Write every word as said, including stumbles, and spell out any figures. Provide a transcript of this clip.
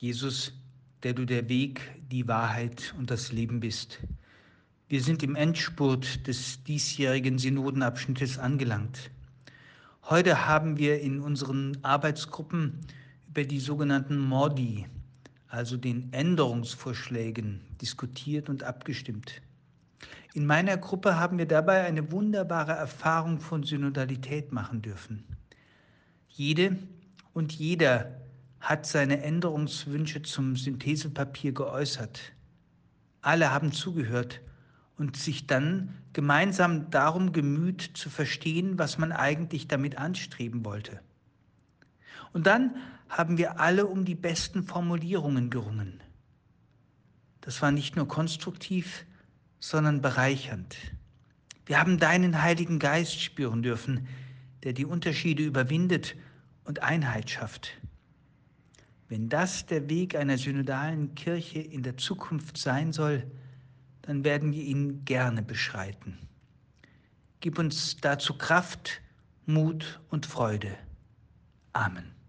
Jesus, der du der Weg, die Wahrheit und das Leben bist. Wir sind im Endspurt des diesjährigen Synodenabschnittes angelangt. Heute haben wir in unseren Arbeitsgruppen über die sogenannten Modi, also den Änderungsvorschlägen, diskutiert und abgestimmt. In meiner Gruppe haben wir dabei eine wunderbare Erfahrung von Synodalität machen dürfen. Jede und jeder hat seine Änderungswünsche zum Synthesepapier geäußert. Alle haben zugehört und sich dann gemeinsam darum gemüht, zu verstehen, was man eigentlich damit anstreben wollte. Und dann haben wir alle um die besten Formulierungen gerungen. Das war nicht nur konstruktiv, sondern bereichernd. Wir haben deinen Heiligen Geist spüren dürfen, der die Unterschiede überwindet und Einheit schafft. Wenn das der Weg einer synodalen Kirche in der Zukunft sein soll, dann werden wir ihn gerne beschreiten. Gib uns dazu Kraft, Mut und Freude. Amen.